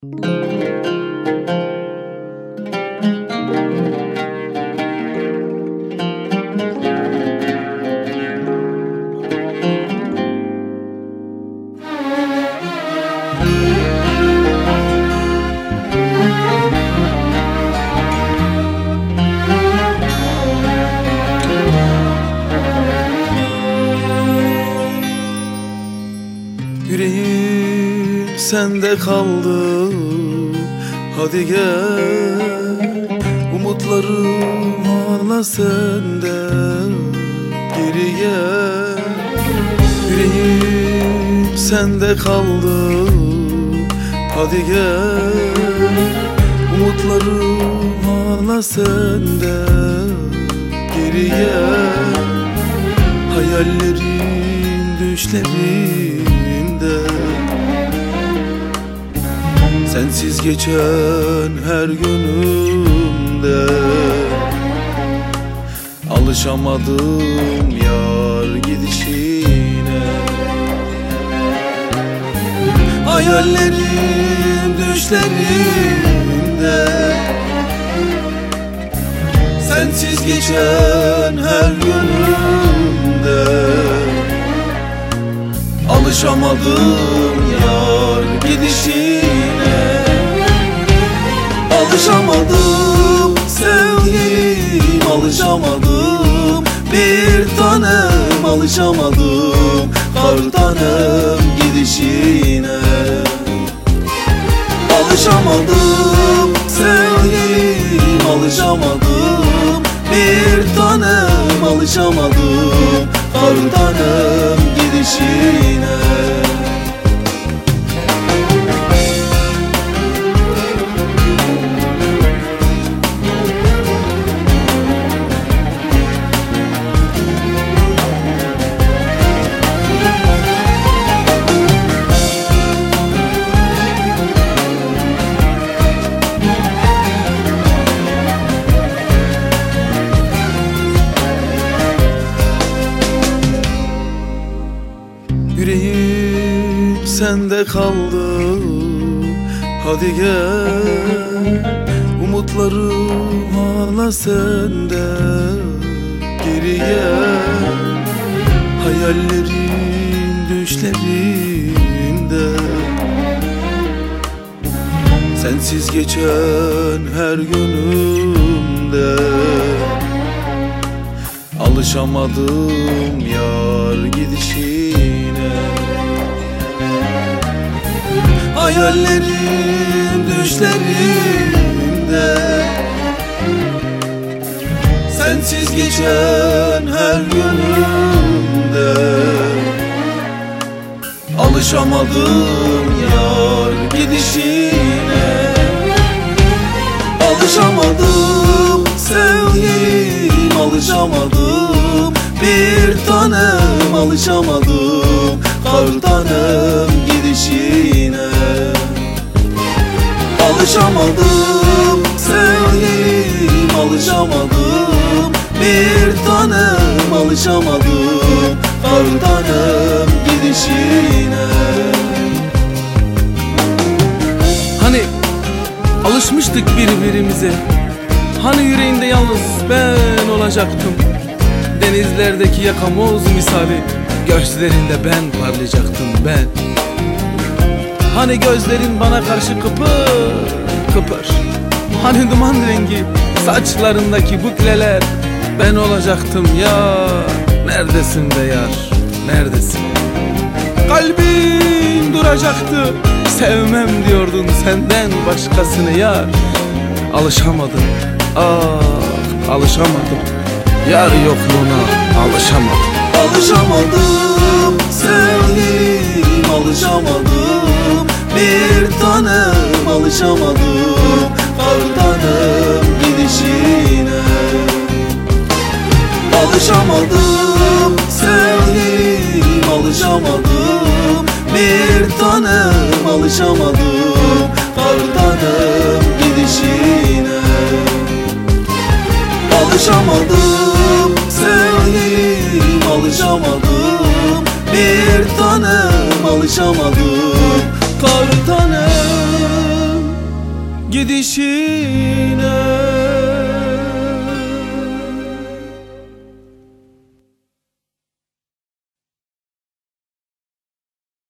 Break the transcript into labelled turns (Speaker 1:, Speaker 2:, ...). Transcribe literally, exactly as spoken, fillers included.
Speaker 1: Yüreğim sende kaldı, hadi gel. Umutlarım hala sende, geri gel. Yüreğim sende kaldı, hadi gel. Umutlarım hala sende, geri gel. Hayallerim, düşlerimde sensiz geçen her günümde. Alışamadım yar gidişine. Hayallerim, düşlerimde sensiz geçen her günümde. Alışamadım yar gidişine. Alışamadım sevgilim, alışamadım bir tanem, alışamadım kar tanem gidişine. Alışamadım sevgilim, alışamadım bir tanem, alışamadım kar tanem gidişine. Yüreğim sende kaldı, hadi gel. Umutlarım hala sende, geri gel. Hayallerim, düşlerimde sensiz geçen her günümde. Alışamadım yar gidişine. Hayallerim, düşlerimde sensiz geçen her günümde. Alışamadım yar gidişine. Alışamadım sevgilim, alışamadım bir tanem, alışamadım kar tanem gidişine. Alışamadım sevgilim, alışamadım bir tanem, alışamadım kar tanem gidişine.
Speaker 2: Hani alışmıştık birbirimize, hani yüreğinde yalnız ben olacaktım. Denizlerdeki yakamoz misali gözlerinde ben parlayacaktım ben. Hani gözlerin bana karşı kıpır kıpır, hani duman rengi saçlarındaki bukleler ben olacaktım ya. Neredesin be yar, neredesin? Kalbim duracaktı, sevmem diyordun senden başkasını yar. Alışamadım, ah alışamadım, yar yokluğuna alışamadım.
Speaker 1: Alışamadım sevgilim, alışamadım bir tanem, alışamadım kar tanem gidişine. Alışamadım sevgilim, alışamadım bir tanem, alışamadım kar tanem gidişine. Alışamadım sevgilim, alışamadım bir tanem, alışamadım kar tanem
Speaker 2: gidişine